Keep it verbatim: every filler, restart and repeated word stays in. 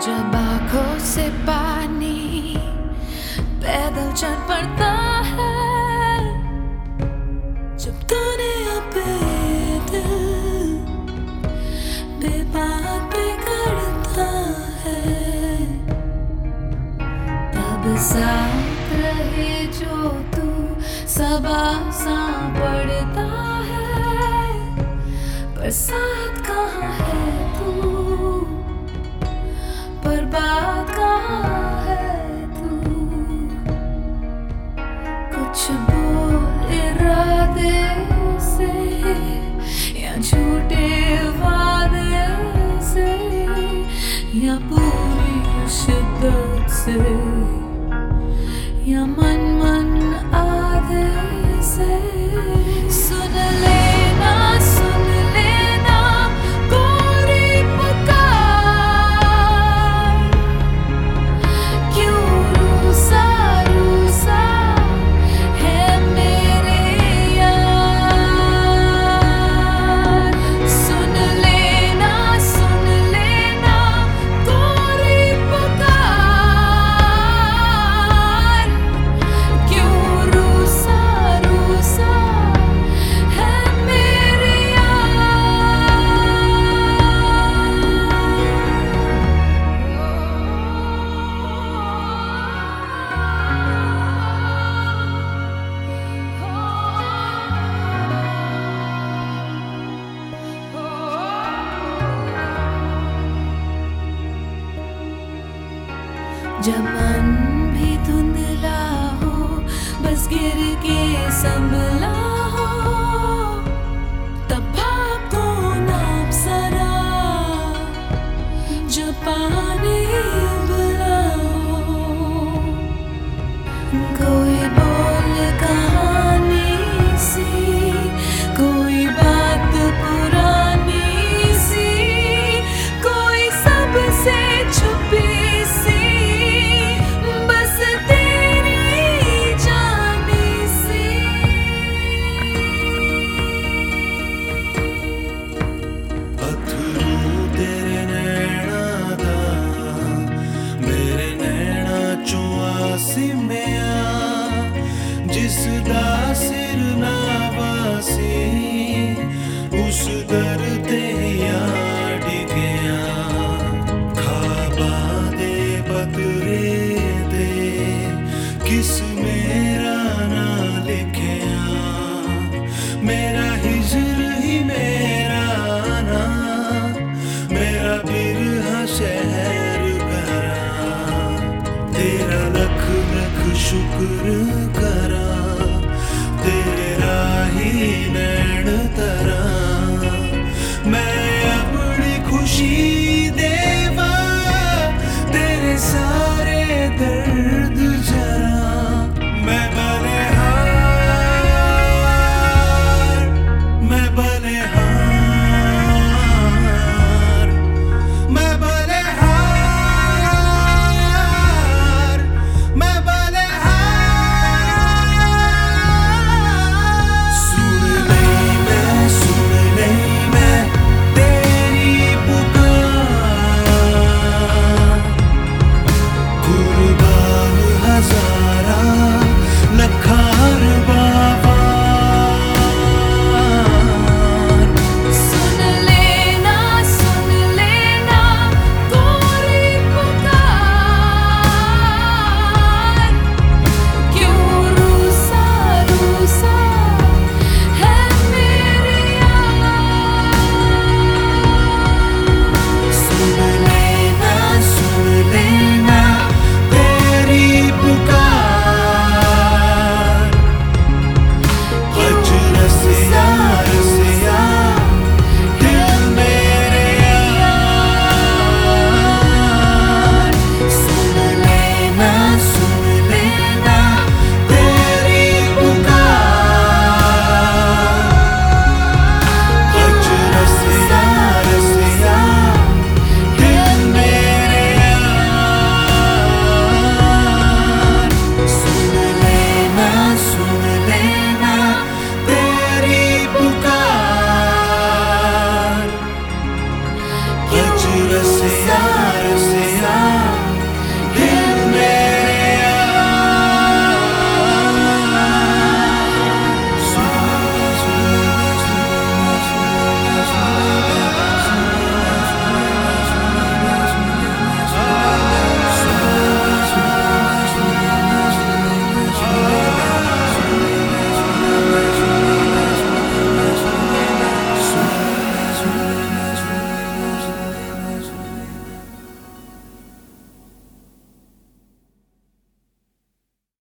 जब आंखों से पानी पैदल चल पड़ता है, जब तूने अपने दिल बेबाक बिगड़ता है, तब साथ रहे जो तू सब आसान पड़ता है, पर साथ कहाँ है तू, पर बात कहाँ है तू। कुछ बोल इरादे से या झूठे वादे से या पूरी शिद्दत से या मन मन आधे से। सुन लेना सुन लेना गोरी पुकार, क्यों रूसा रूसा है मेरे यार। सुन लेना सुन लेना गोरी पुकार, क्यों रूसा रूसा है मेरे जब मन भी धुंधला हो, बस गिर के संभला हो, तब भाप को नाप सरा, जब पानी उबला हो। कोई बोल कहानी सी, कोई बात पुरानी सी, कोई सबसे छुपी सी, बस तेरी जानी सी। अथरू तेरे नैना दा मेरे नैना चों आसिमिया, जिस दा सिर ना वासी उस दर ते यार डिगया। खाबां दे पतरे ते किस मेरा ना लिखिया, मेरा हिजर ही मेरा ना, मेरा बिरहा शहर घरा। तेरा लख लख शुक्र